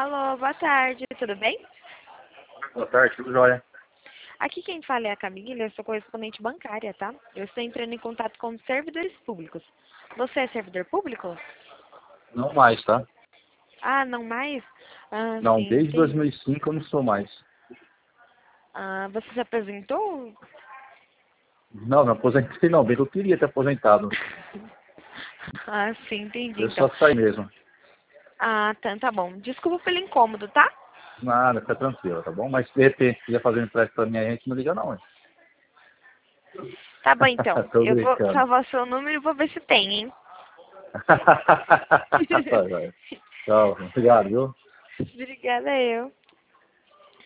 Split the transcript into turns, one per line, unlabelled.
Alô, boa tarde, tudo bem?
Boa tarde, tudo jóia?
Aqui quem fala é a Camila, eu sou correspondente bancária, tá? Eu estou entrando em contato com servidores públicos. Você é servidor público?
Não mais, tá?
Ah, não mais? Ah,
Não,
sim,
desde
entendi.
2005 eu não sou mais.
Ah, você se apresentou?
Não, não aposentei não, bem que eu queria ter aposentado.
Ah, sim, entendi,
Eu
então.
só saí mesmo.
Ah, tá bom. Desculpa pelo incômodo, tá?
Nada, fica tranquilo, tá bom? Mas se de repente quiser fazer um empréstimo pra mim, a gente não liga não, hein?
Tá bom, então.
Tô
Eu vou
brincando.
salvar seu número e vou ver se tem, hein?
Tá, jóia. Tchau, obrigado, viu?
Obrigada, eu.